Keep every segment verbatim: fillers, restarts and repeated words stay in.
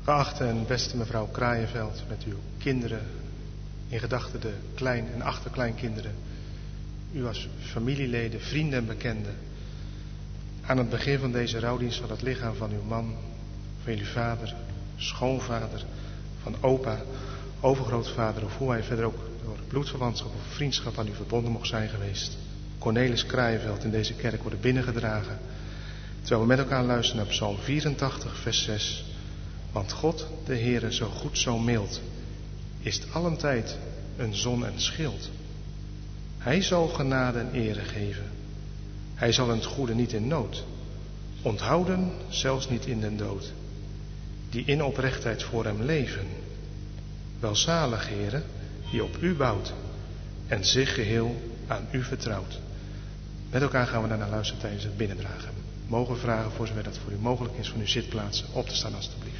Geachte en beste mevrouw Kraaienveld, met uw kinderen, in gedachten de klein- en achterkleinkinderen, u als familieleden, vrienden en bekenden. Aan het begin van deze rouwdienst zal het lichaam van uw man, van jullie vader, schoonvader, van opa, overgrootvader, of hoe hij verder ook door bloedverwantschap of vriendschap aan u verbonden mocht zijn geweest, Cornelis Kraaienveld, in deze kerk worden binnengedragen. Terwijl we met elkaar luisteren naar Psalm vierentachtig, vers zes. Want God, de Heere, zo goed, zo mild, is allentijd een zon en schild. Hij zal genade en ere geven. Hij zal het goede niet in nood, onthouden zelfs niet in den dood, die in oprechtheid voor hem leven. Welzalig, Heere, die op u bouwt en zich geheel aan u vertrouwt. Met elkaar gaan we daarna luisteren tijdens het binnendragen. Mogen we vragen, voor zover dat voor u mogelijk is, van uw zitplaatsen op te staan alstublieft.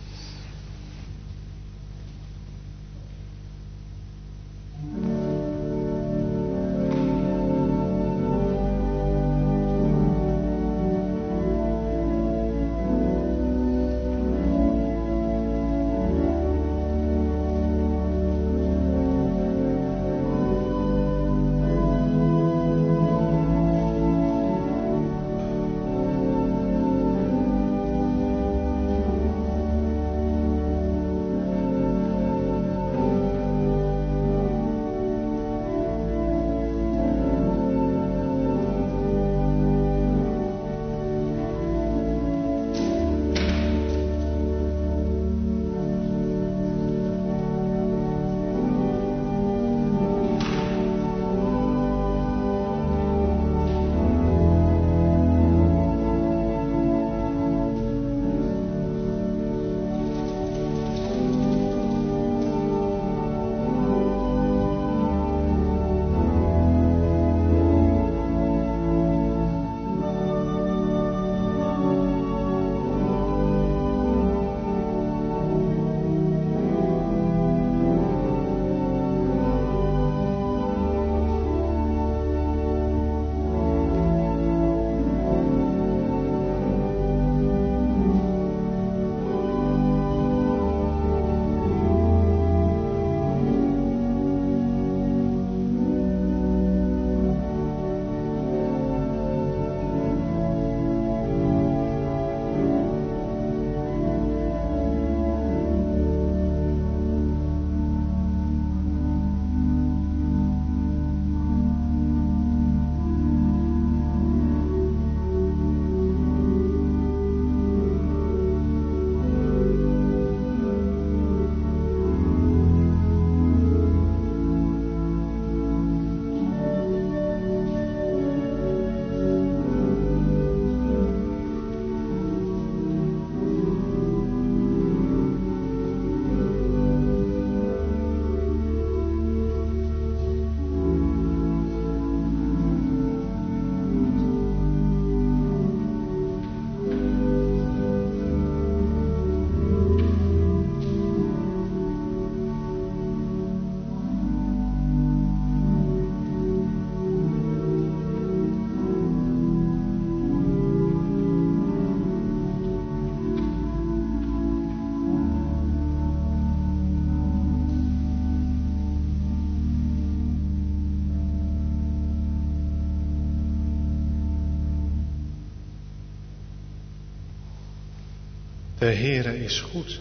De Heere is goed.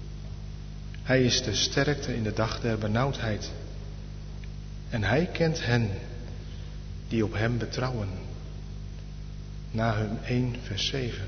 Hij is de sterkte in de dag der benauwdheid. En hij kent hen die op hem betrouwen. Nahum één, vers zeven.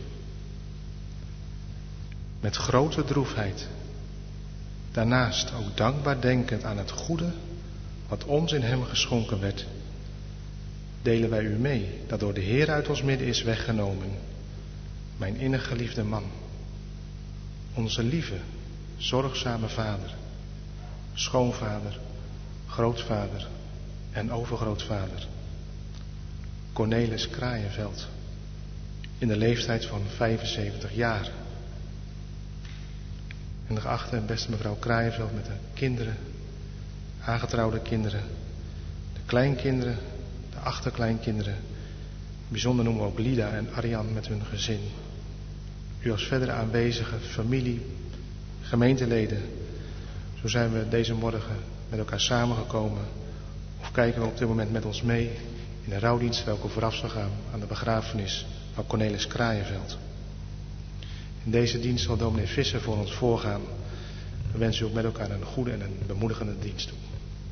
Met grote droefheid. Daarnaast ook dankbaar denkend aan het goede wat ons in hem geschonken werd, delen wij u mee dat door de Heer uit ons midden is weggenomen, mijn innig geliefde man, onze lieve, zorgzame vader, schoonvader, grootvader en overgrootvader, Cornelis Kraaienveld, in de leeftijd van vijfenzeventig jaar. En de geachte en beste mevrouw Kraaienveld met de kinderen, aangetrouwde kinderen, de kleinkinderen, de achterkleinkinderen. Bijzonder noemen we ook Lida en Arjan met hun gezin. U als verdere aanwezige familie, gemeenteleden. Zo zijn we deze morgen met elkaar samengekomen. Of kijken we op dit moment met ons mee in de rouwdienst welke vooraf zal gaan aan de begrafenis van Cornelis Kraaienveld. In deze dienst zal dominee Visser voor ons voorgaan. We wensen u ook met elkaar een goede en een bemoedigende dienst toe.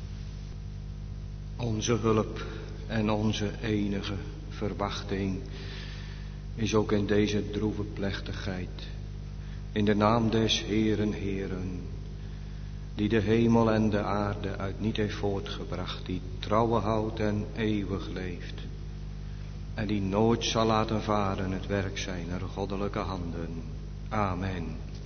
Onze hulp en onze enige verwachting is ook in deze droeve plechtigheid. In de naam des Heeren, Heeren, die de hemel en de aarde uit niet heeft voortgebracht, die trouwe houdt en eeuwig leeft. En die nooit zal laten varen het werk zijner goddelijke handen. Amen.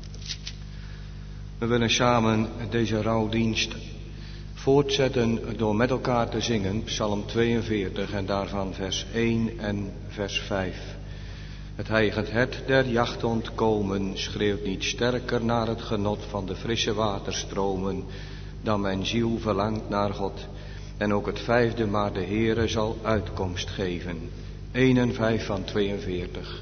We willen samen deze rouwdienst voortzetten door met elkaar te zingen Psalm tweeënveertig en daarvan vers één en vers vijf. Het hijgend hert der jacht ontkomen schreeuwt niet sterker naar het genot van de frisse waterstromen dan mijn ziel verlangt naar God. En ook het vijfde, maar de Heere zal uitkomst geven. één en vijf van tweeënveertig.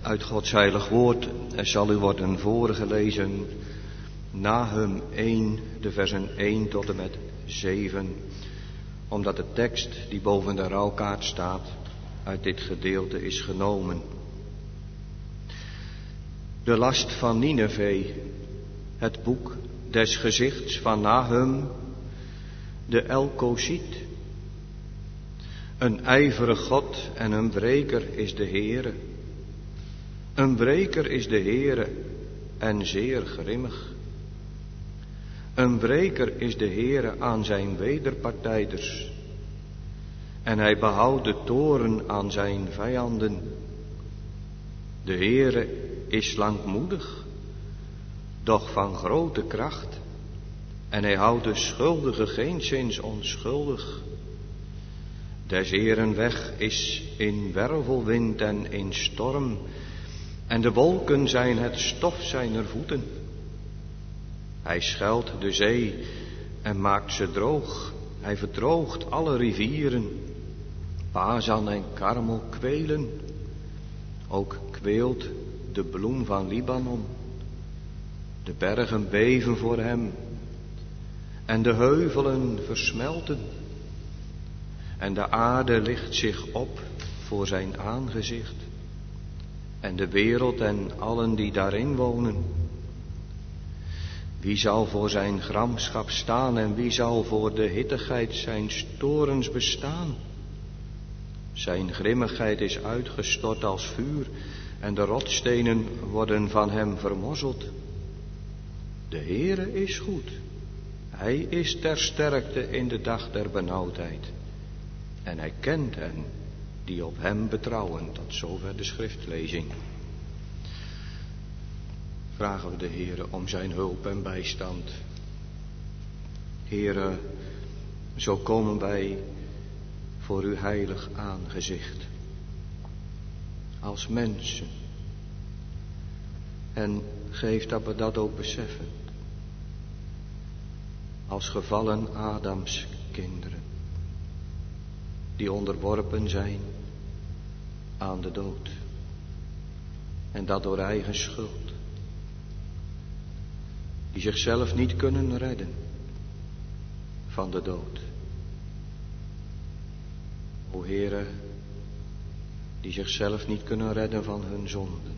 Uit Gods heilig woord zal u worden voorgelezen Nahum één, de versen één tot en met zeven, omdat de tekst die boven de rouwkaart staat uit dit gedeelte is genomen. De last van Nineve, het boek des gezichts van Nahum, de Elkoziet. Een ijverig God en een wreker is de Heere. Een wreker is de Heere en zeer grimmig. Een wreker is de Heere aan zijn wederpartijders. En hij behoudt de toorn aan zijn vijanden. De Heere is langmoedig, doch van grote kracht. En hij houdt de schuldige geenszins onschuldig. Des Heeren weg is in wervelwind en in storm. En de wolken zijn het stof zijner voeten. Hij schelt de zee en maakt ze droog. Hij verdroogt alle rivieren. Bazan en Karmel kwelen. Ook kweelt de bloem van Libanon. De bergen beven voor hem. En de heuvelen versmelten. En de aarde licht zich op voor zijn aangezicht. En de wereld en allen die daarin wonen. Wie zal voor zijn gramschap staan en wie zal voor de hittigheid zijn torens bestaan? Zijn grimmigheid is uitgestort als vuur en de rotstenen worden van hem vermorzeld. De Heere is goed. Hij is ter sterkte in de dag der benauwdheid. En hij kent hen die op hem betrouwen. Tot zover de schriftlezing. Vragen we de Heere om zijn hulp en bijstand. Heere, zo komen wij voor uw heilig aangezicht. Als mensen. En geef dat we dat ook beseffen. Als gevallen Adams kinderen. Die onderworpen zijn aan de dood. En dat door eigen schuld. Die zichzelf niet kunnen redden van de dood. O Heere, die zichzelf niet kunnen redden van hun zonden.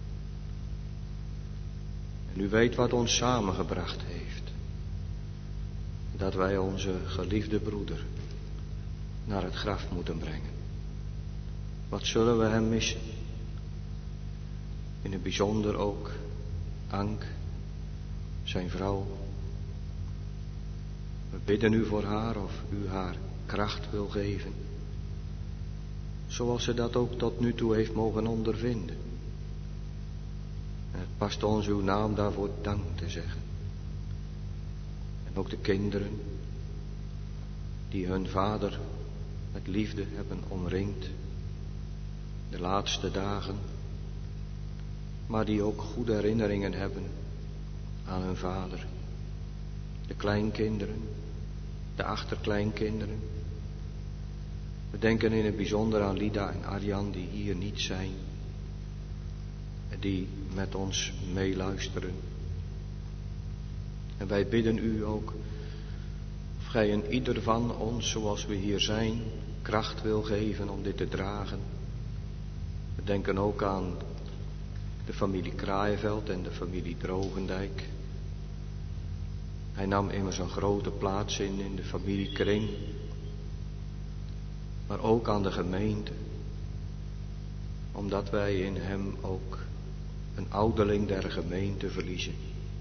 En u weet wat ons samengebracht heeft. Dat wij onze geliefde broeder naar het graf moeten brengen. Wat zullen we hem missen? In het bijzonder ook Ank, zijn vrouw. We bidden u voor haar of u haar kracht wil geven. Zoals ze dat ook tot nu toe heeft mogen ondervinden. En het past ons uw naam daarvoor dank te zeggen. En ook de kinderen die hun vader met liefde hebben omringd. De laatste dagen. Maar die ook goede herinneringen hebben aan hun vader. De kleinkinderen, de achterkleinkinderen. We denken in het bijzonder aan Lida en Arjan die hier niet zijn. En die met ons meeluisteren. En wij bidden u ook of gij een ieder van ons zoals we hier zijn kracht wil geven om dit te dragen. We denken ook aan de familie Kraaienveld en de familie Drogendijk. Hij nam immers een grote plaats in in de familiekring. Maar ook aan de gemeente. Omdat wij in hem ook een ouderling der gemeente verliezen.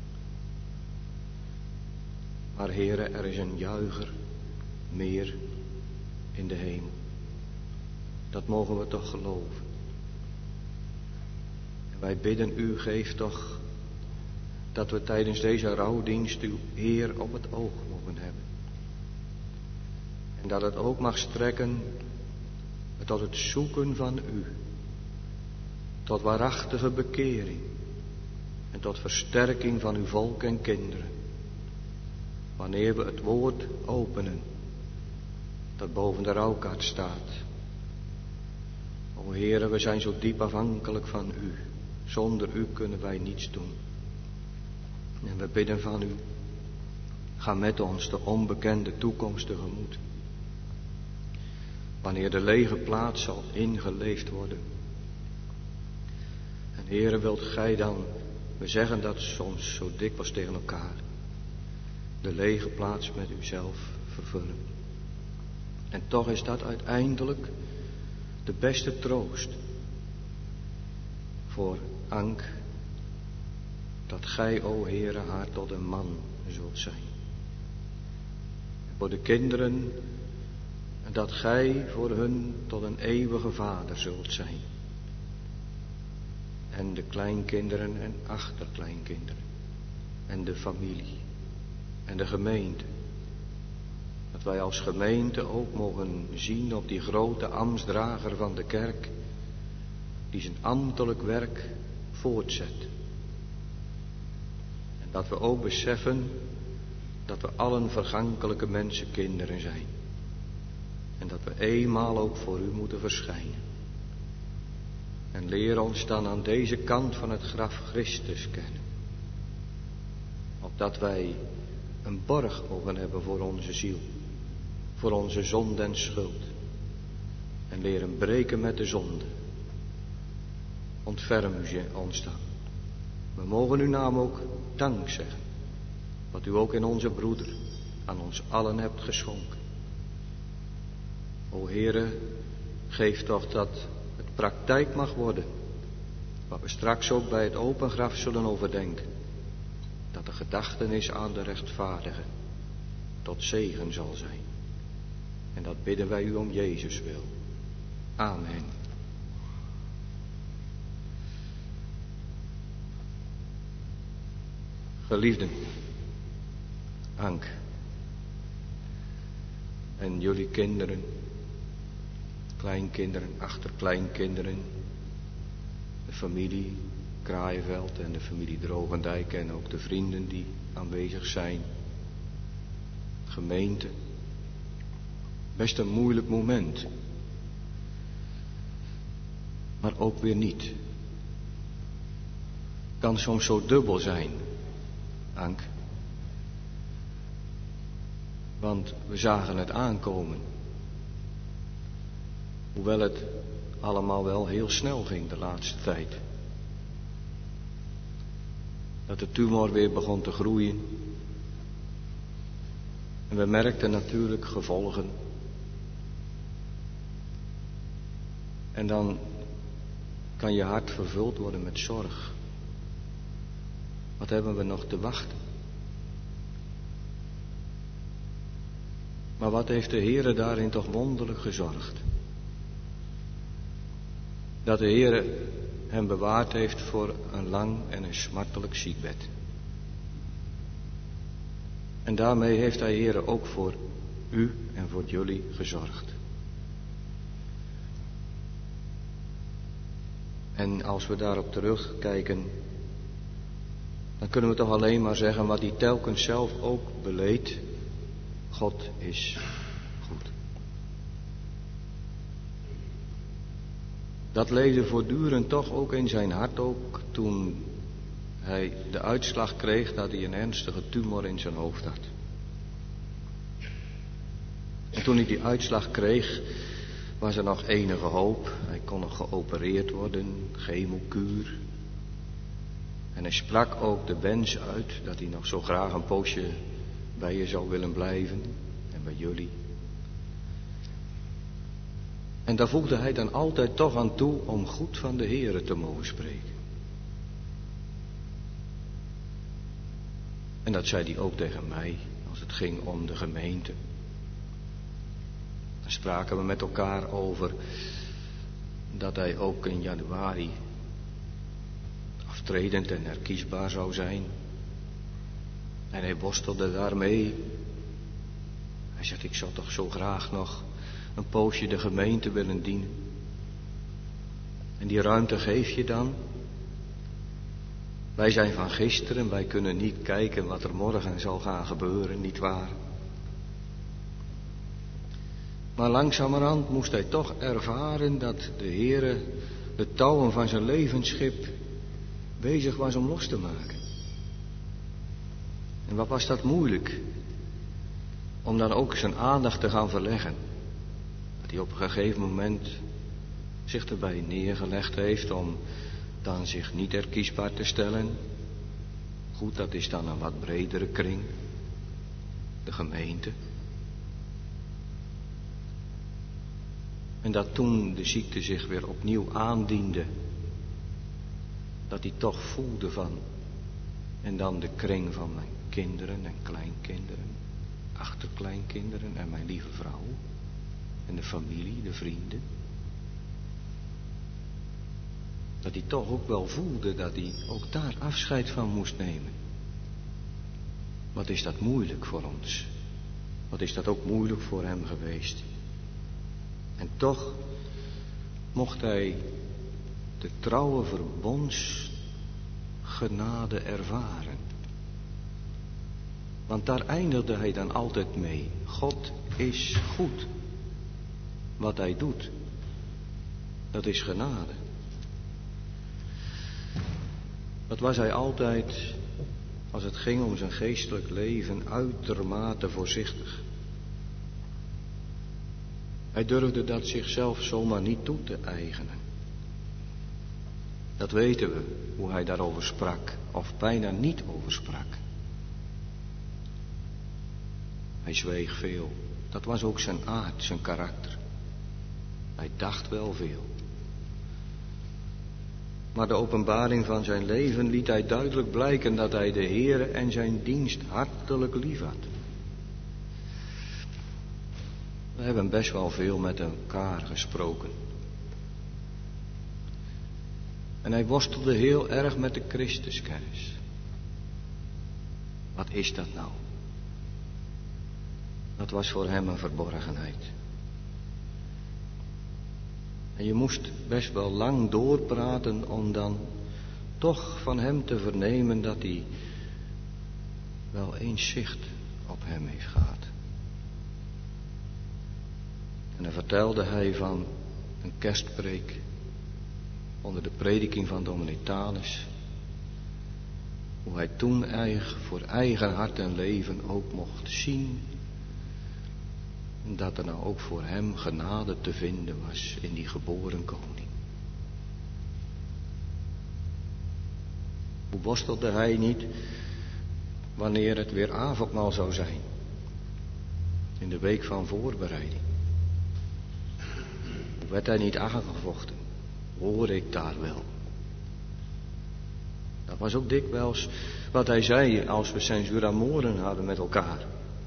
Maar Heere, er is een juicher meer in de hemel. Dat mogen we toch geloven. En wij bidden u, geef toch dat we tijdens deze rouwdienst uw Heer op het oog mogen hebben. En dat het ook mag strekken tot het zoeken van u. Tot waarachtige bekering. En tot versterking van uw volk en kinderen. Wanneer we het woord openen. Dat boven de rouwkaart staat. O Heere, we zijn zo diep afhankelijk van U. Zonder U kunnen wij niets doen. En we bidden van U, ga met ons de onbekende toekomst tegemoet. Wanneer de lege plaats zal ingeleefd worden. En Heere, wilt Gij dan, we zeggen dat soms zo dikwijls tegen elkaar, de lege plaats met Uzelf vervullen. En toch is dat uiteindelijk de beste troost voor Ank, dat Gij, o Heere, haar tot een man zult zijn. En voor de kinderen, dat Gij voor hun tot een eeuwige vader zult zijn. En de kleinkinderen en achterkleinkinderen. En de familie. En de gemeente. Dat wij als gemeente ook mogen zien op die grote ambtsdrager van de kerk, die zijn ambtelijk werk voortzet. En dat we ook beseffen dat we allen vergankelijke mensenkinderen zijn. En dat we eenmaal ook voor U moeten verschijnen. En leer ons dan aan deze kant van het graf Christus kennen. Opdat wij een borg mogen hebben voor onze ziel. Voor onze zonde en schuld. En leren breken met de zonde. Ontferm U ons dan. We mogen Uw naam ook dank zeggen. Wat U ook in onze broeder aan ons allen hebt geschonken. O Heere, geef toch dat het praktijk mag worden. Wat we straks ook bij het open graf zullen overdenken. Dat de gedachtenis aan de rechtvaardige tot zegen zal zijn. En dat bidden wij U om Jezus wil. Amen. Geliefden, Ank en jullie kinderen, kleinkinderen, achterkleinkinderen, de familie Kraaienveld en de familie Drogendijk en ook de vrienden die aanwezig zijn, gemeente. Best een moeilijk moment, maar ook weer niet. Kan soms zo dubbel zijn, Ank. Want we zagen het aankomen. Hoewel het allemaal wel heel snel ging de laatste tijd. Dat de tumor weer begon te groeien. En we merkten natuurlijk gevolgen. En dan kan je hart vervuld worden met zorg. Wat hebben we nog te wachten? Maar wat heeft de Heere daarin toch wonderlijk gezorgd? Dat de Heere hem bewaard heeft voor een lang en een smartelijk ziekbed. En daarmee heeft hij, Heere, ook voor u en voor jullie gezorgd. En als we daarop terugkijken, dan kunnen we toch alleen maar zeggen wat hij telkens zelf ook beleed. God is goed. Dat leefde voortdurend toch ook in zijn hart, ook toen hij de uitslag kreeg dat hij een ernstige tumor in zijn hoofd had. En toen hij die uitslag kreeg, was er nog enige hoop. Hij kon nog geopereerd worden, chemokuur. En hij sprak ook de wens uit dat hij nog zo graag een poosje bij je zou willen blijven en bij jullie. En daar voegde hij dan altijd toch aan toe om goed van de Heere te mogen spreken. En dat zei hij ook tegen mij als het ging om de gemeente. Dan spraken we met elkaar over dat hij ook in januari aftredend en herkiesbaar zou zijn. En hij worstelde daarmee. Hij zegt, ik zou toch zo graag nog een poosje de gemeente willen dienen. En die ruimte geef je dan. Wij zijn van gisteren, wij kunnen niet kijken wat er morgen zal gaan gebeuren, nietwaar? Maar langzamerhand moest hij toch ervaren dat de Heere de touwen van zijn levensschip bezig was om los te maken. En wat was dat moeilijk, om dan ook zijn aandacht te gaan verleggen. Dat hij op een gegeven moment zich erbij neergelegd heeft om dan zich niet erkiesbaar te stellen. Goed, dat is dan een wat bredere kring, de gemeente. En dat toen de ziekte zich weer opnieuw aandiende, dat hij toch voelde van, en dan de kring van mijn kinderen en kleinkinderen, achterkleinkinderen en mijn lieve vrouw en de familie, de vrienden. Dat hij toch ook wel voelde dat hij ook daar afscheid van moest nemen. Wat is dat moeilijk voor ons? Wat is dat ook moeilijk voor hem geweest? En toch mocht hij de trouwe verbondsgenade ervaren. Want daar eindigde hij dan altijd mee. God is goed. Wat hij doet, dat is genade. Dat was hij altijd, als het ging om zijn geestelijk leven, uitermate voorzichtig. Hij durfde dat zichzelf zomaar niet toe te eigenen. Dat weten we, hoe hij daarover sprak, of bijna niet over sprak. Hij zweeg veel. Dat was ook zijn aard, zijn karakter. Hij dacht wel veel. Maar de openbaring van zijn leven liet hij duidelijk blijken dat hij de Heere en zijn dienst hartelijk lief had. We hebben best wel veel met elkaar gesproken. En hij worstelde heel erg met de Christuskennis. Wat is dat nou? Dat was voor hem een verborgenheid. En je moest best wel lang doorpraten om dan toch van hem te vernemen dat hij wel eens zicht op hem heeft gehad. En dan vertelde hij van een kerstpreek onder de prediking van Dominitanus. Hoe hij toen eigen, voor eigen hart en leven ook mocht zien. En dat er nou ook voor hem genade te vinden was in die geboren koning. Hoe worstelde hij niet wanneer het weer avondmaal zou zijn. In de week van voorbereiding. Hoe werd hij niet aangevochten? Hoor ik daar wel? Dat was ook dikwijls wat hij zei als we sensuuramoren hadden met elkaar.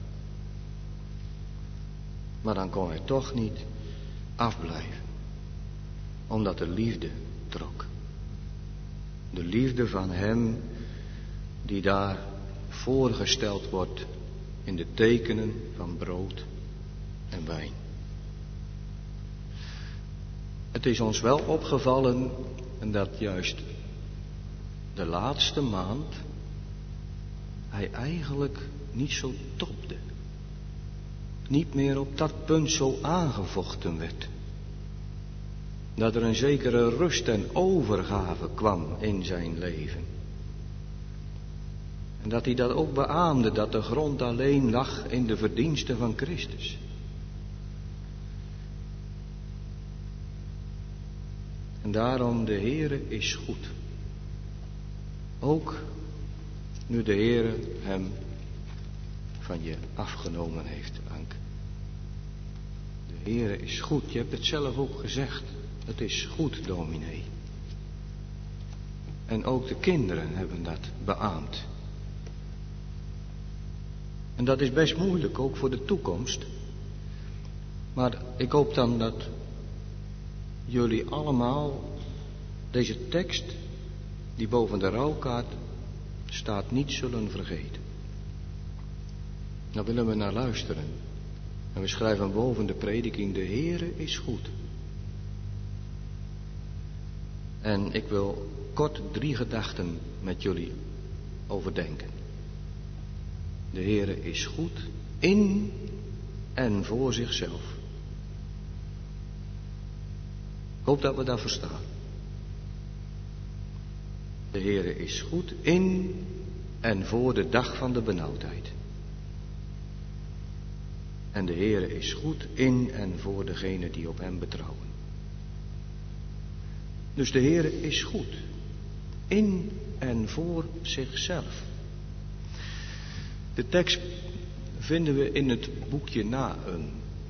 Maar dan kon hij toch niet afblijven. Omdat de liefde trok. De liefde van hem die daar voorgesteld wordt in de tekenen van brood en wijn. Het is ons wel opgevallen dat juist de laatste maand hij eigenlijk niet zo topde. Niet meer op dat punt zo aangevochten werd. Dat er een zekere rust en overgave kwam in zijn leven. En dat hij dat ook beaamde, dat de grond alleen lag in de verdiensten van Christus. En daarom, de Heere is goed. Ook nu de Heere hem van je afgenomen heeft, Anke. De Heere is goed. Je hebt het zelf ook gezegd. Het is goed, dominee. En ook de kinderen hebben dat beaamd. En dat is best moeilijk, ook voor de toekomst. Maar ik hoop dan dat jullie allemaal deze tekst, die boven de rouwkaart staat, niet zullen vergeten. Daar willen we naar luisteren. En we schrijven boven de prediking: de Heere is goed. En ik wil kort drie gedachten met jullie overdenken. De Heere is goed in en voor zichzelf. Ik hoop dat we dat verstaan. De Heere is goed in en voor de dag van de benauwdheid. En de Heere is goed in en voor degenen die op hem betrouwen. Dus de Heere is goed. In en voor zichzelf. De tekst vinden we in het boekje Nahum.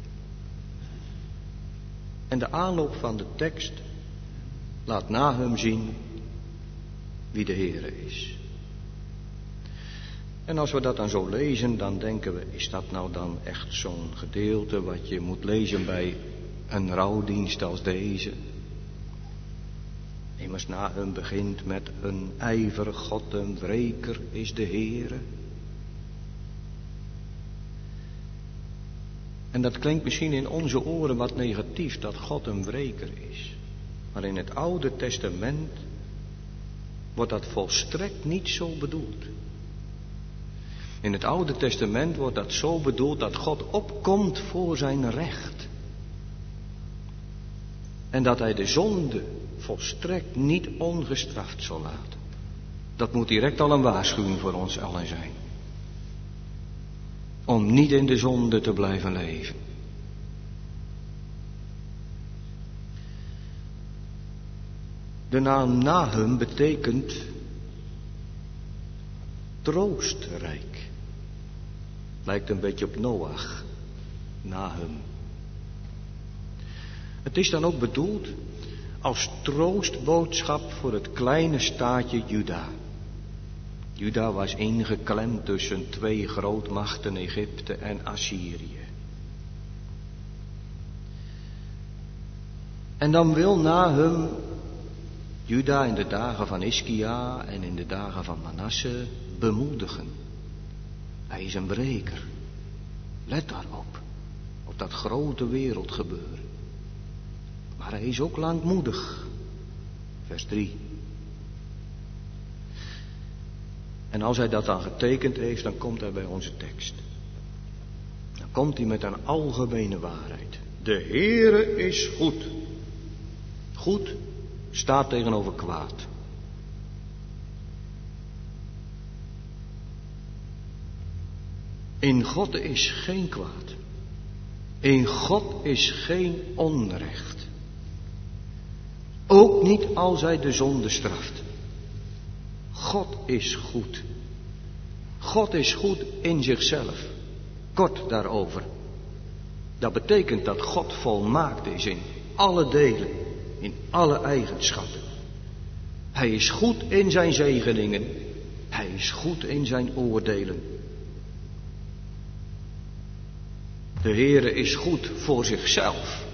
En de aanloop van de tekst laat Nahum zien wie de Heere is. En als we dat dan zo lezen, dan denken we, is dat nou dan echt zo'n gedeelte wat je moet lezen bij een rouwdienst als deze? Immers Nahum begint met een ijverig God, een wreker is de Heere. En dat klinkt misschien in onze oren wat negatief, dat God een wreker is. Maar in het Oude Testament wordt dat volstrekt niet zo bedoeld. In het Oude Testament wordt dat zo bedoeld dat God opkomt voor zijn recht. En dat hij de zonde volstrekt niet ongestraft zal laten. Dat moet direct al een waarschuwing voor ons allen zijn. Om niet in de zonde te blijven leven. De naam Nahum betekent troostrijk. Lijkt een beetje op Noach, Nahum. Het is dan ook bedoeld als troostboodschap voor het kleine staatje Juda. Juda was ingeklemd tussen twee grootmachten, Egypte en Assyrië. En dan wil Nahum Juda in de dagen van Hiskia en in de dagen van Manasse bemoedigen. Hij is een breker. Let daarop, op dat grote wereldgebeuren. Maar hij is ook langmoedig. Vers drie. En als hij dat dan getekend heeft, dan komt hij bij onze tekst. Dan komt hij met een algemene waarheid. De Heere is goed. Goed staat tegenover kwaad. In God is geen kwaad. In God is geen onrecht. Ook niet als hij de zonde straft. God is goed. God is goed in zichzelf. Kort daarover. Dat betekent dat God volmaakt is in alle delen, in alle eigenschappen. Hij is goed in zijn zegeningen. Hij is goed in zijn oordelen. De Heere is goed voor zichzelf.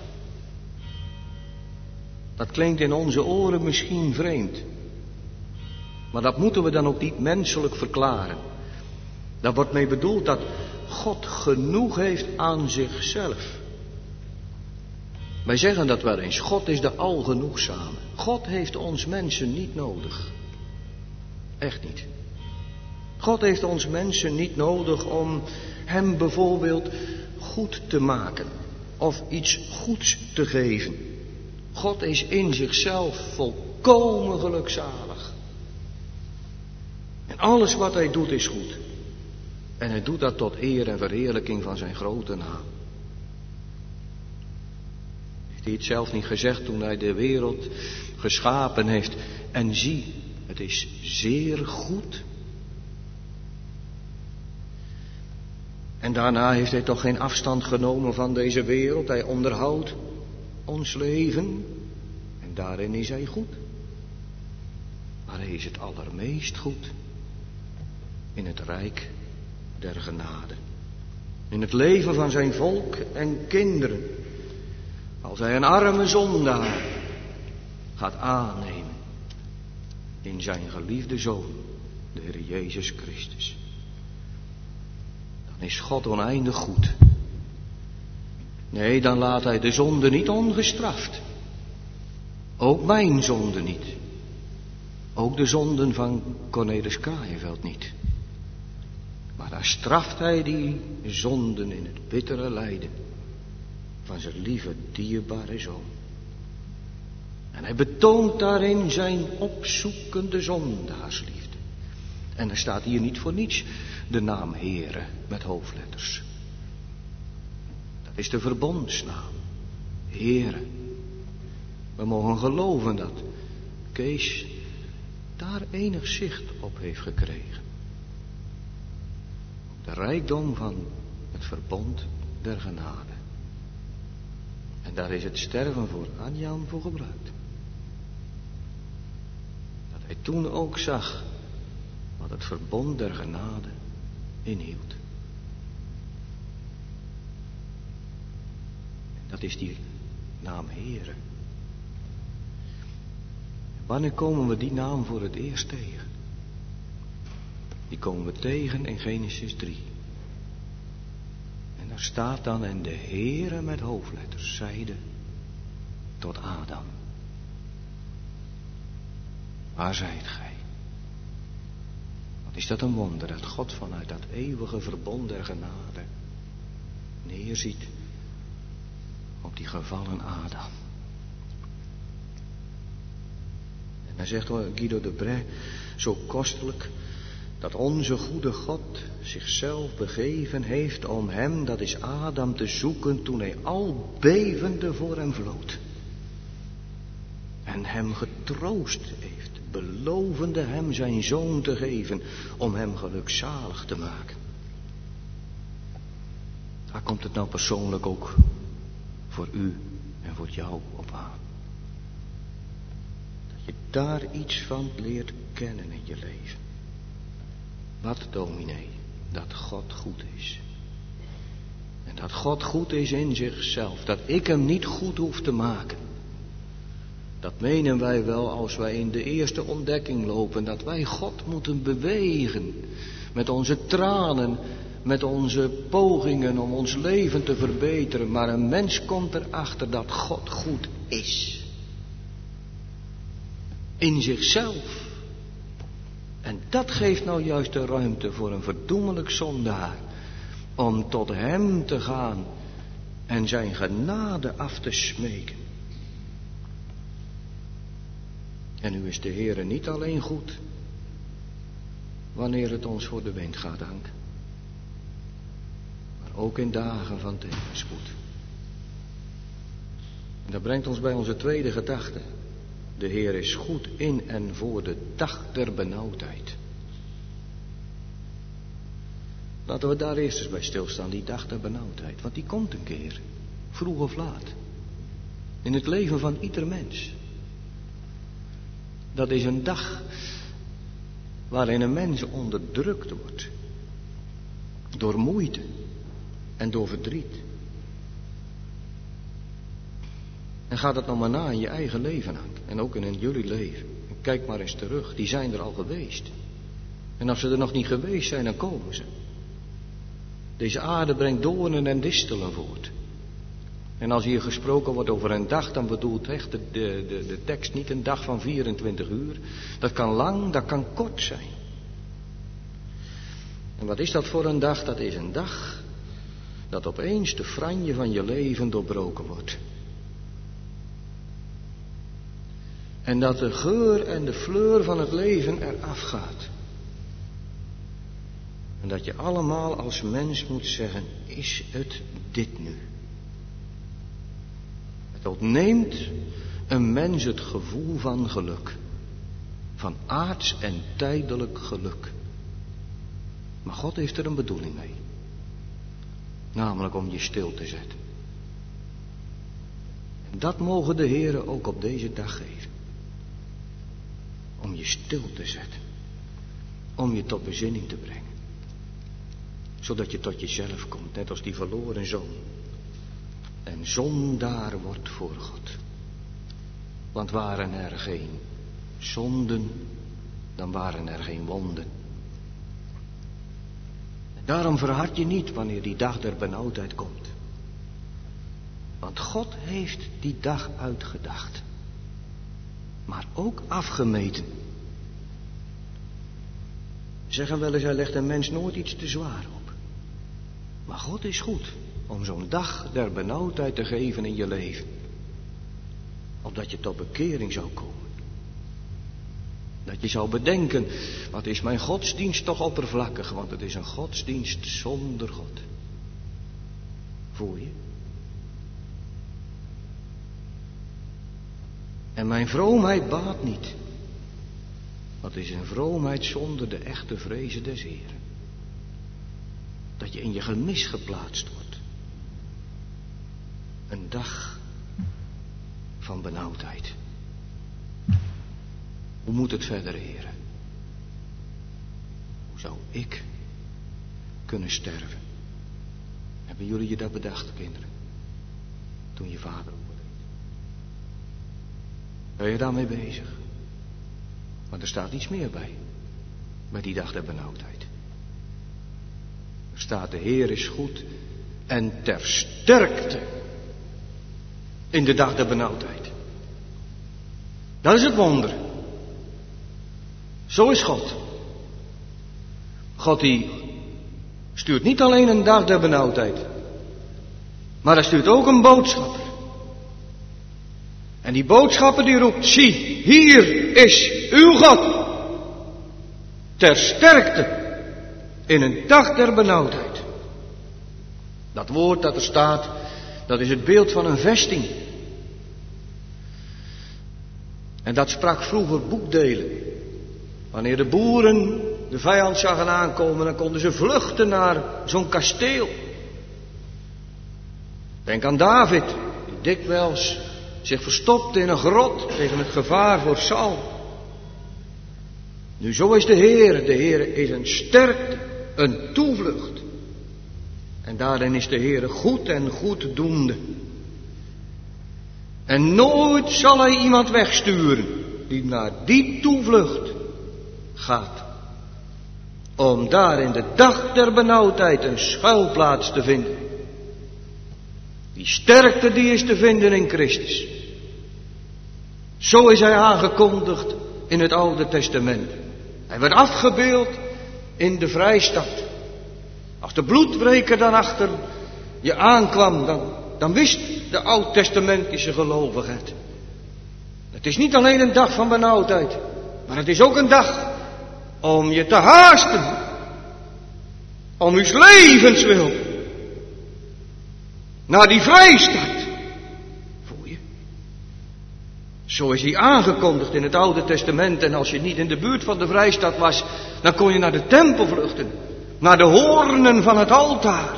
Dat klinkt in onze oren misschien vreemd. Maar dat moeten we dan ook niet menselijk verklaren. Daar wordt mee bedoeld dat God genoeg heeft aan zichzelf. Wij zeggen dat wel eens. God is de algenoegzame. God heeft ons mensen niet nodig. Echt niet. God heeft ons mensen niet nodig om hem bijvoorbeeld goed te maken. Of iets goeds te geven. God is in zichzelf volkomen gelukzalig. En alles wat hij doet is goed. En hij doet dat tot eer en verheerlijking van zijn grote naam. Heeft hij het zelf niet gezegd toen hij de wereld geschapen heeft? En zie, het is zeer goed. En daarna heeft hij toch geen afstand genomen van deze wereld. Hij onderhoudt ons leven. En daarin is hij goed. Maar hij is het allermeest goed in het rijk der genade. In het leven van zijn volk en kinderen. Als hij een arme zondaar gaat aannemen in zijn geliefde Zoon, de Heer Jezus Christus. Dan is God oneindig goed. Nee, dan laat hij de zonde niet ongestraft. Ook mijn zonde niet. Ook de zonden van Cornelis Kraaienveld niet. Maar daar straft hij die zonden in het bittere lijden van zijn lieve, dierbare Zoon. En hij betoont daarin zijn opzoekende zondaarsliefde. En er staat hier niet voor niets de naam Heere met hoofdletters. Dat is de verbondsnaam. Heere. We mogen geloven dat Kees daar enig zicht op heeft gekregen. Op de rijkdom van het verbond der genade. En daar is het sterven voor Adriaan voor gebruikt. Dat hij toen ook zag wat het verbond der genade inhield. En dat is die naam Heere. Wanneer komen we die naam voor het eerst tegen? Die komen we tegen in Genesis drie. En daar staat dan, en de Heere met hoofdletters zeide tot Adam. Waar zijt gij? Wat is dat een wonder, dat God vanuit dat eeuwige verbond der genade neerziet op die gevallen Adam. En dan zegt Guido de Brès zo kostelijk dat onze goede God zichzelf begeven heeft om hem, dat is Adam, te zoeken toen hij al bevende voor hem vlood. En hem getroost heeft, belovende hem zijn zoon te geven om hem gelukzalig te maken. Daar komt het nou persoonlijk ook voor u en voor jou op aan. Dat je daar iets van leert kennen in je leven. Wat, dominee? Dat God goed is. En dat God goed is in zichzelf. Dat ik hem niet goed hoef te maken. Dat menen wij wel als wij in de eerste ontdekking lopen. Dat wij God moeten bewegen. Met onze tranen. Met onze pogingen om ons leven te verbeteren. Maar een mens komt erachter dat God goed is. In zichzelf. En dat geeft nou juist de ruimte voor een verdoemelijk zondaar. Om tot hem te gaan. En zijn genade af te smeken. En nu is de Heere niet alleen goed. Wanneer het ons voor de wind gaat, Hank. Maar ook in dagen van tegenspoed. En dat brengt ons bij onze tweede gedachte. De Heer is goed in en voor de dag der benauwdheid. Laten we daar eerst eens bij stilstaan, die dag der benauwdheid. Want die komt een keer, vroeg of laat. In het leven van ieder mens. Dat is een dag waarin een mens onderdrukt wordt. Door moeite en door verdriet. En ga dat nou maar na in je eigen leven, Hank. En ook in jullie leven. En kijk maar eens terug, die zijn er al geweest. En als ze er nog niet geweest zijn, dan komen ze. Deze aarde brengt doornen en distelen voort. En als hier gesproken wordt over een dag, dan bedoelt echt de, de, de, de tekst niet een dag van vierentwintig uur. Dat kan lang, dat kan kort zijn. En wat is dat voor een dag? Dat is een dag dat opeens de franje van je leven doorbroken wordt. En dat de geur en de fleur van het leven eraf gaat. En dat je allemaal als mens moet zeggen, is het dit nu? Het ontneemt een mens het gevoel van geluk. Van aards en tijdelijk geluk. Maar God heeft er een bedoeling mee. Namelijk om je stil te zetten. En dat mogen de Heere ook op deze dag geven. Om je stil te zetten. Om je tot bezinning te brengen. Zodat je tot jezelf komt, net als die verloren zoon. En zondaar wordt voor God. Want waren er geen zonden, dan waren er geen wonden. En daarom verhard je niet wanneer die dag der benauwdheid komt. Want God heeft die dag uitgedacht. Maar ook afgemeten. Zeggen wel eens, hij legt een mens nooit iets te zwaar op. Maar God is goed om zo'n dag der benauwdheid te geven in je leven. Opdat je tot bekering zou komen. Dat je zou bedenken, wat is mijn godsdienst toch oppervlakkig, want het is een godsdienst zonder God. Voel je? En mijn vroomheid baat niet. Want het is een vroomheid zonder de echte vrezen des Heren. Dat je in je gemis geplaatst wordt. Een dag van benauwdheid. Hoe moet het verder, Heren? Hoe zou ik kunnen sterven? Hebben jullie je dat bedacht, kinderen? Toen je vader overleed. Ben je daarmee bezig? Want er staat iets meer bij. Bij die dag der benauwdheid. Er staat, de Heer is goed en ter sterkte in de dag der benauwdheid. Dat is het wonder. Zo is God. God die stuurt niet alleen een dag der benauwdheid. Maar hij stuurt ook een boodschapper. En die boodschapper die roept, zie, hier is uw God. Ter sterkte in een dag der benauwdheid. Dat woord dat er staat, dat is het beeld van een vesting. En dat sprak vroeger boekdelen. Wanneer de boeren de vijand zagen aankomen, dan konden ze vluchten naar zo'n kasteel. Denk aan David, die dikwijls zich verstopte in een grot tegen het gevaar voor Saul. Nu zo is de Heer. De Heer is een sterkte, een toevlucht. En daarin is de Heer goed en goeddoende. En nooit zal hij iemand wegsturen die naar die toevlucht gaat. Om daar in de dag der benauwdheid een schuilplaats te vinden. Die sterkte die is te vinden in Christus. Zo is hij aangekondigd in het Oude Testament. Hij werd afgebeeld in de vrijstad. Als de bloedbreker dan achter je aankwam, dan, dan wist de Oud-testamentische gelovige het. Het is niet alleen een dag van benauwdheid, maar het is ook een dag om je te haasten. Om uw levenswil. Naar die vrijstad. Voel je? Zo is hij aangekondigd in het Oude Testament. En als je niet in de buurt van de vrijstad was, dan kon je naar de tempel vluchten. Naar de hoornen van het altaar.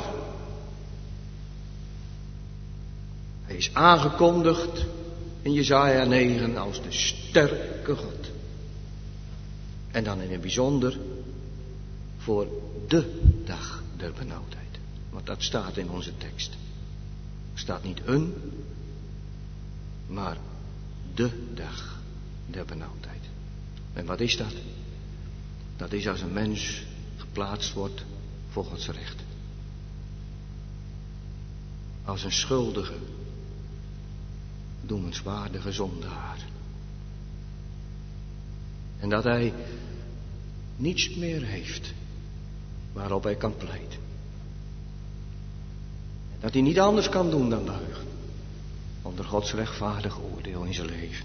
Hij is aangekondigd in Jesaja negen als de sterke God. En dan in het bijzonder voor de dag der benauwdheid. Want dat staat in onze tekst. Er staat niet een, maar de dag der benauwdheid. En wat is dat? Dat is als een mens geplaatst wordt voor Gods recht. Als een schuldige, noemenswaardige zondaar. En dat hij niets meer heeft waarop hij kan pleiten. En dat hij niet anders kan doen dan buigen onder Gods rechtvaardig oordeel in zijn leven.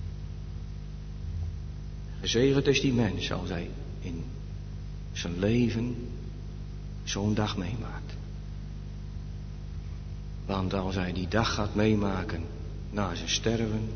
Gezegend is die mens als hij in zijn leven zo'n dag meemaakt. Want als hij die dag gaat meemaken na zijn sterven,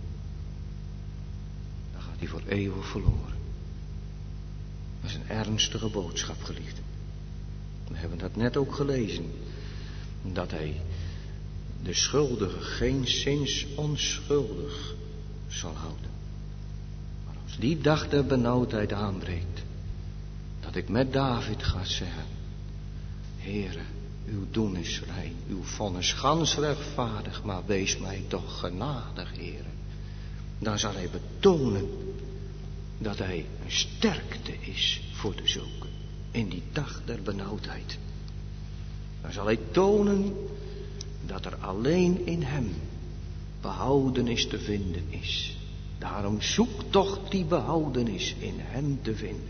dan gaat hij voor eeuwig verloren. Dat is een ernstige boodschap, geliefde. We hebben dat net ook gelezen. Dat hij de schuldige geenszins onschuldig zal houden. Maar als die dag der benauwdheid aanbreekt, dat ik met David ga zeggen, Heere, uw doen is rein, uw vonnis gans rechtvaardig, maar wees mij toch genadig, Heere. Dan zal hij betonen dat hij een sterkte is voor de zulken in die dag der benauwdheid. Dan zal hij tonen dat er alleen in hem behoudenis te vinden is. Daarom zoek toch die behoudenis in hem te vinden.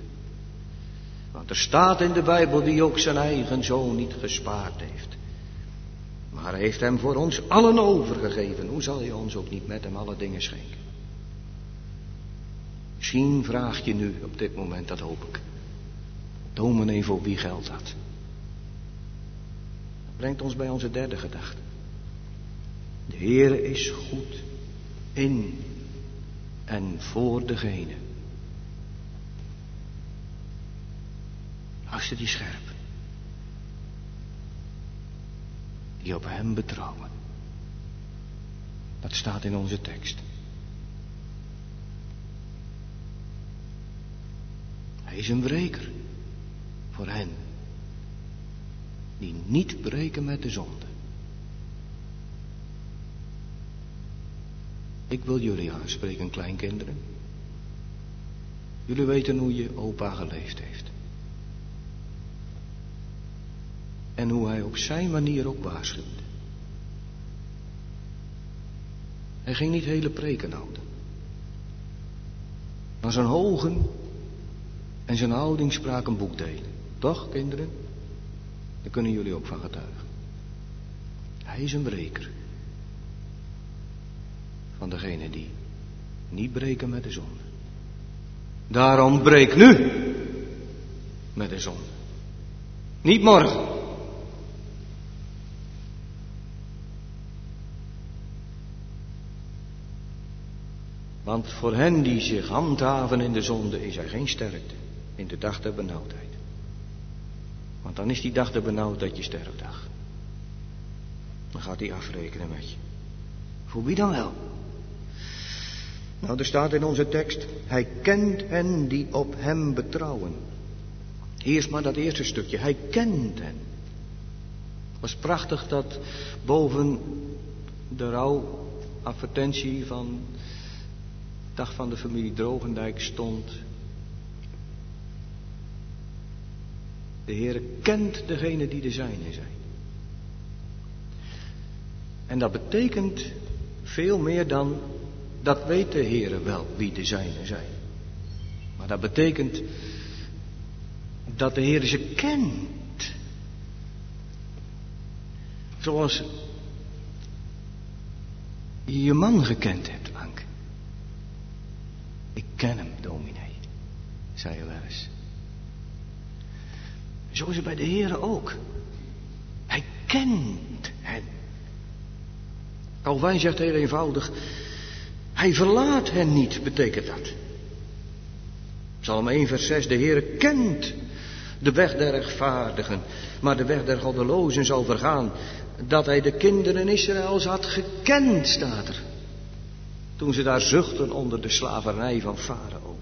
Want er staat in de Bijbel die ook zijn eigen zoon niet gespaard heeft. Maar hij heeft hem voor ons allen overgegeven. Hoe zal je ons ook niet met hem alle dingen schenken? Misschien vraag je nu op dit moment, dat hoop ik. Dominee, voor wie geldt dat? Dat brengt ons bij onze derde gedachte. De Heere is goed in en voor degene. Luister die scherp. Die op hem betrouwen. Dat staat in onze tekst. Hij is een wreker voor hen die niet breken met de zonde. Ik wil jullie aanspreken, kleinkinderen. Jullie weten hoe je opa geleefd heeft. En hoe hij op zijn manier ook waarschuwde. Hij ging niet hele preken houden. Maar zijn ogen en zijn houding spraken boekdelen. Toch, kinderen? Daar kunnen jullie ook van getuigen. Hij is een breker. Van degene die niet breken met de zonde. Daarom breek nu met de zonde. Niet morgen. Want voor hen die zich handhaven in de zonde is er geen sterkte in de dag der benauwdheid. Want dan is die dag der benauwdheid je sterfdag. Dan gaat hij afrekenen met je. Voor wie dan wel? Nou, er staat in onze tekst, hij kent hen die op hem betrouwen. Eerst maar dat eerste stukje, hij kent hen. Het was prachtig dat boven de rouwadvertentie van de dag van de familie Drogendijk stond: de Heere kent degene die de zijne zijn. En dat betekent veel meer dan, dat weet de Heere wel wie de zijne zijn. Maar dat betekent dat de Heere ze kent. Zoals je je man gekend hebt, Anke. Ik ken hem, dominee, zei je wel eens. Zo is het bij de Heere ook. Hij kent hen. Calvijn zegt heel eenvoudig, hij verlaat hen niet, betekent dat. Psalm één vers zes, de Heere kent de weg der rechtvaardigen, maar de weg der goddelozen zal vergaan. Dat hij de kinderen Israëls had gekend, staat er. Toen ze daar zuchten onder de slavernij van Farao.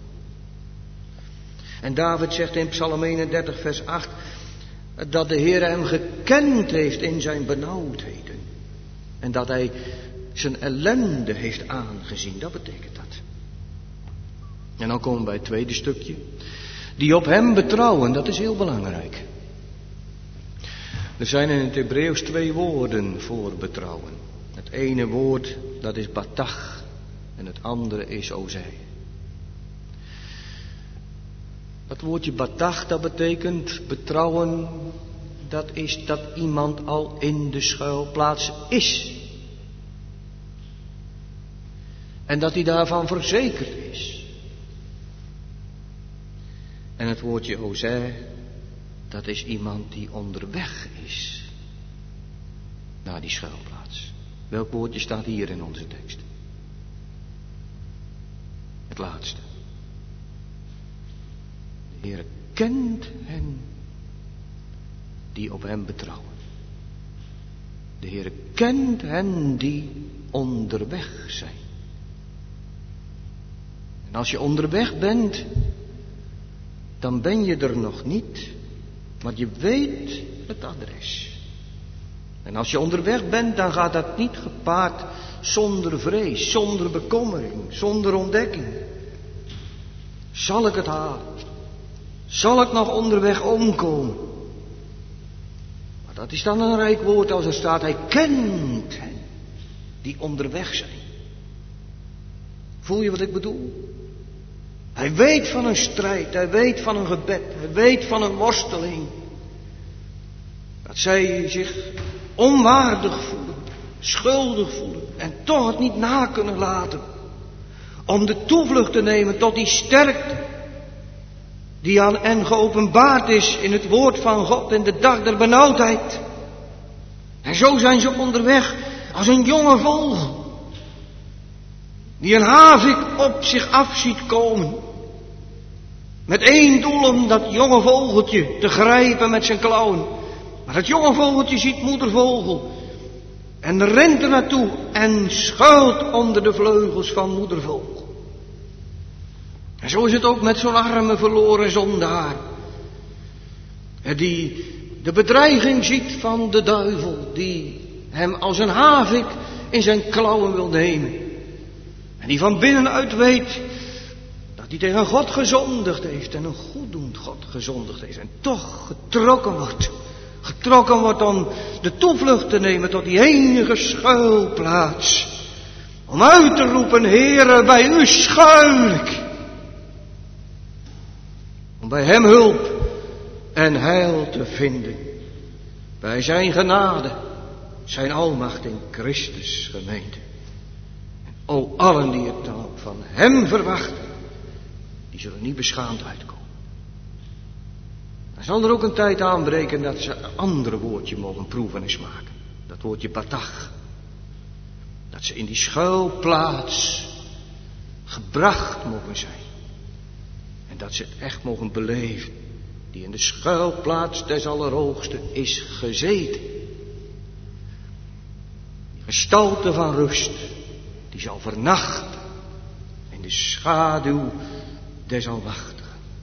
En David zegt in Psalm eenendertig vers acht, dat de Heere hem gekend heeft in zijn benauwdheden. En dat hij zijn ellende heeft aangezien, dat betekent dat. En dan komen we bij het tweede stukje. Die op hem betrouwen, dat is heel belangrijk. Er zijn in het Hebreeuws twee woorden voor betrouwen. Het ene woord, dat is batach. En het andere is ozei. Dat woordje batach, dat betekent betrouwen. Dat is dat iemand al in de schuilplaats is. En dat hij daarvan verzekerd is. En het woordje ozei, dat is iemand die onderweg is naar die schuilplaats. Welk woordje staat hier in onze tekst? Het laatste. De Heer kent hen die op hem betrouwen. De Heer kent hen die onderweg zijn. En als je onderweg bent, dan ben je er nog niet, maar je weet het adres. En als je onderweg bent, dan gaat dat niet gepaard zonder vrees, zonder bekommering, zonder ontdekking. Zal ik het halen? Zal ik nog onderweg omkomen? Maar dat is dan een rijk woord als er staat, hij kent hen die onderweg zijn. Voel je wat ik bedoel? Hij weet van een strijd, hij weet van een gebed, hij weet van een worsteling. Dat zij zich onwaardig voelen, schuldig voelen en toch het niet na kunnen laten. Om de toevlucht te nemen tot die sterkte die aan hen geopenbaard is in het woord van God in de dag der benauwdheid. En zo zijn ze onderweg als een jonge vogel die een havik op zich af ziet komen. Met één doel om dat jonge vogeltje te grijpen met zijn klauwen. Maar dat jonge vogeltje ziet moedervogel en rent er naartoe en schuilt onder de vleugels van moedervogel. En zo is het ook met zo'n arme verloren zondaar. Die de bedreiging ziet van de duivel, die hem als een havik in zijn klauwen wil nemen. En die van binnenuit weet dat hij tegen God gezondigd heeft en een goeddoend God gezondigd heeft. En toch getrokken wordt. Getrokken wordt om de toevlucht te nemen tot die enige schuilplaats. Om uit te roepen, Heere, bij u schuil ik. Om bij hem hulp en heil te vinden. Bij zijn genade, zijn almacht in Christus gemeente. En o allen die het dan ook van hem verwachten, die zullen niet beschaamd uitkomen. Dan zal er ook een tijd aanbreken dat ze een ander woordje mogen proeven en smaken. Dat woordje batach. Dat ze in die schuilplaats gebracht mogen zijn. En dat ze het echt mogen beleven. Die in de schuilplaats des Allerhoogste is gezeten. Die gestalte van rust. Die zal vernachten. In de schaduw des Almachtigen.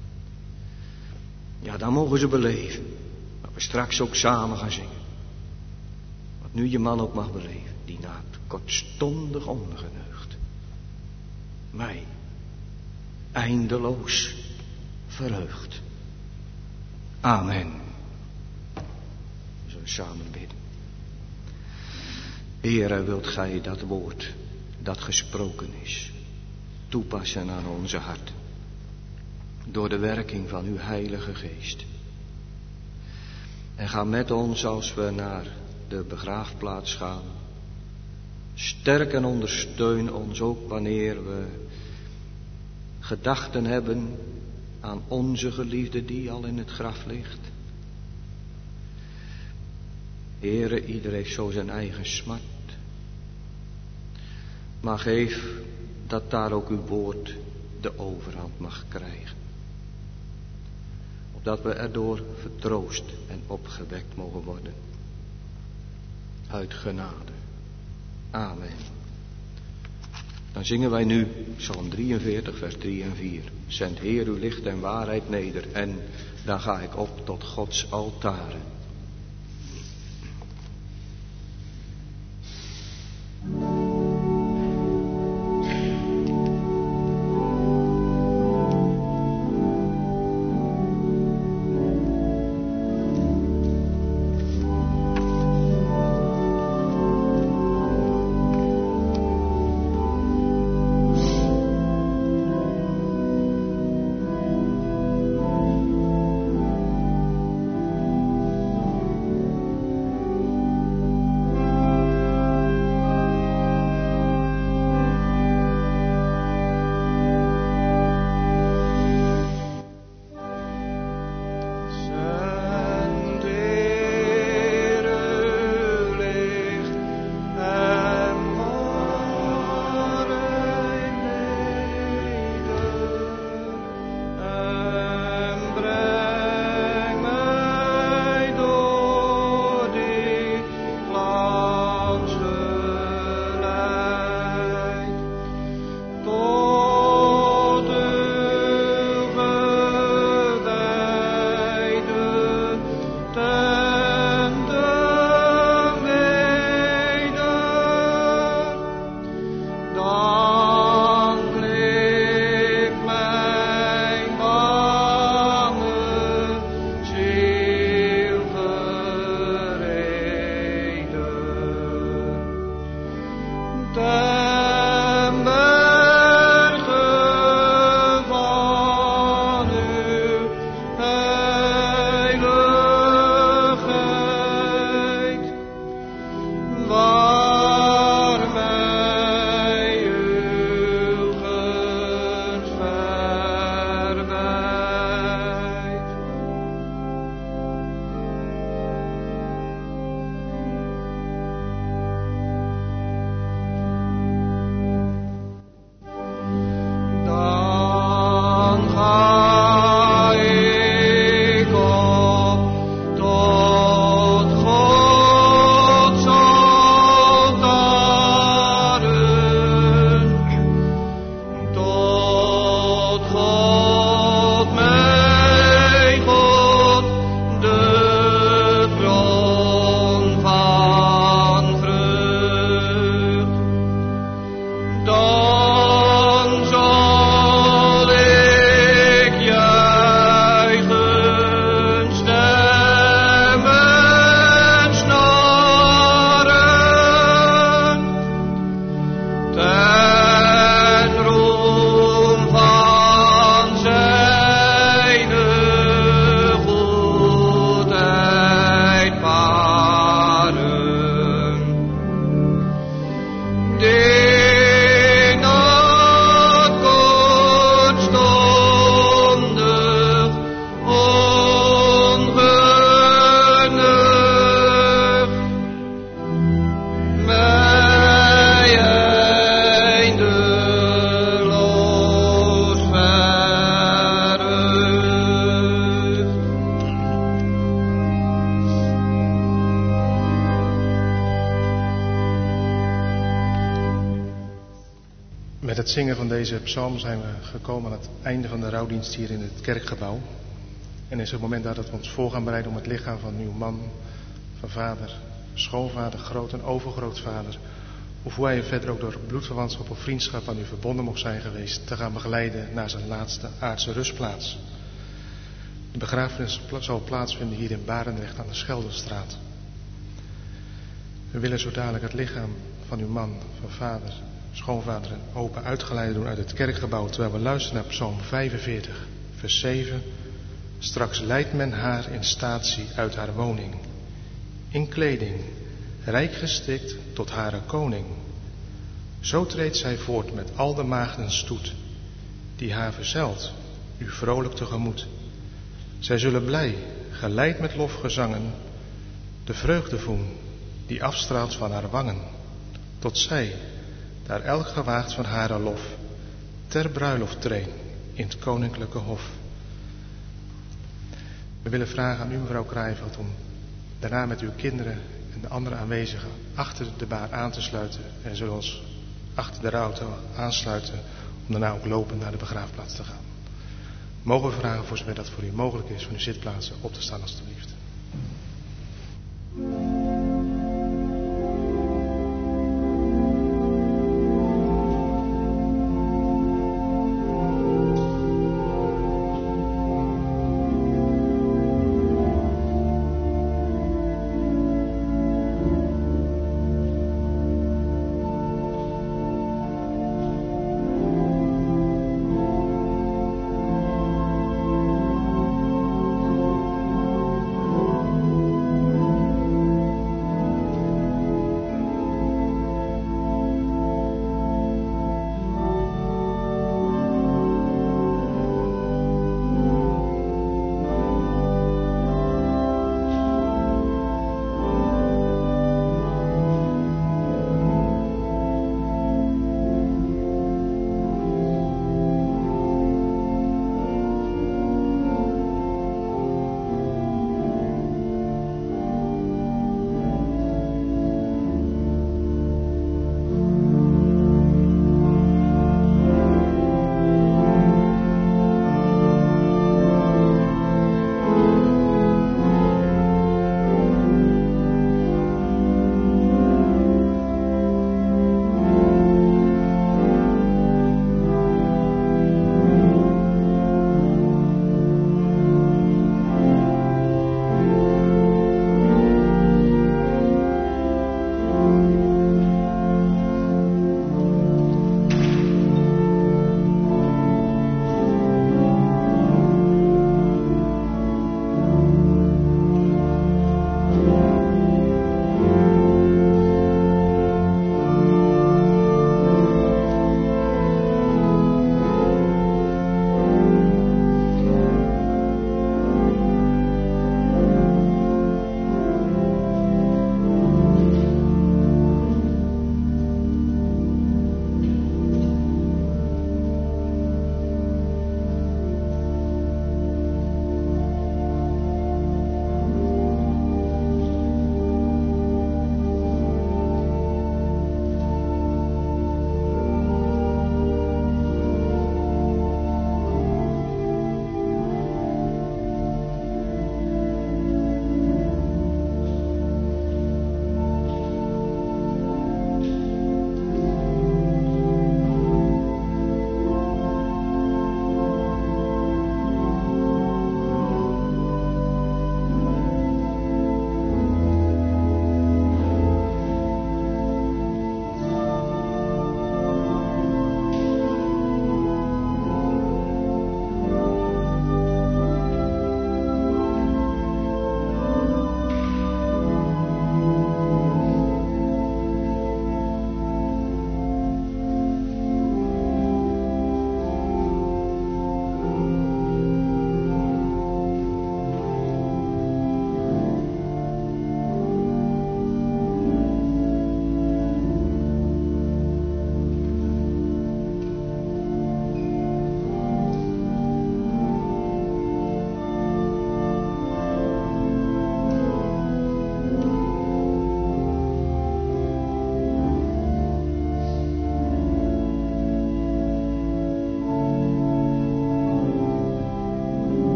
Ja, dan mogen ze beleven. Wat we straks ook samen gaan zingen. Wat nu je man ook mag beleven. Die na het kortstondig ongeneugd mij eindeloos verheugt. Amen. We zullen samen bidden. Heere, wilt gij dat woord dat gesproken is toepassen aan onze harten. Door de werking van uw Heilige Geest. En ga met ons als we naar de begraafplaats gaan. Sterk en ondersteun ons ook wanneer we gedachten hebben aan onze geliefde die al in het graf ligt. Heere, ieder heeft zo zijn eigen smart. Maar geef dat daar ook uw woord de overhand mag krijgen. Opdat we erdoor vertroost en opgewekt mogen worden. Uit genade. Amen. Dan zingen wij nu Psalm drieënveertig, vers drie en vier. Zend Heer uw licht en waarheid neder. En dan ga ik op tot Gods altaren. Heilige Met het zingen van deze psalm zijn we gekomen aan het einde van de rouwdienst hier in het kerkgebouw. En is het moment dat we ons voor gaan bereiden om het lichaam van uw man, van vader, schoonvader, groot- en overgrootvader, of hoe hij verder ook door bloedverwantschap of vriendschap aan u verbonden mocht zijn geweest, te gaan begeleiden naar zijn laatste aardse rustplaats. De begrafenis zal plaatsvinden hier in Barendrecht aan de Scheldenstraat. We willen zo dadelijk het lichaam van uw man, van vader, schoonvader en opa uitgeleid doen uit het kerkgebouw, terwijl we luisteren naar Psalm vijfenveertig, vers zeven. Straks leidt men haar in statie uit haar woning, in kleding, rijk gestikt tot hare koning. Zo treedt zij voort met al de maagden stoet, die haar verzelt, u vrolijk tegemoet. Zij zullen blij, geleid met lofgezangen, de vreugde voelen, die afstraalt van haar wangen, tot zij, daar elk gewaagd van hare lof, ter bruiloft treen in het koninklijke hof. We willen vragen aan u, mevrouw Kraaienveld, om daarna met uw kinderen en de andere aanwezigen achter de baar aan te sluiten en zullen ons achter de auto aansluiten om daarna ook lopend naar de begraafplaats te gaan. Mogen we vragen, voor zover dat voor u mogelijk is, van uw zitplaatsen op te staan alstublieft.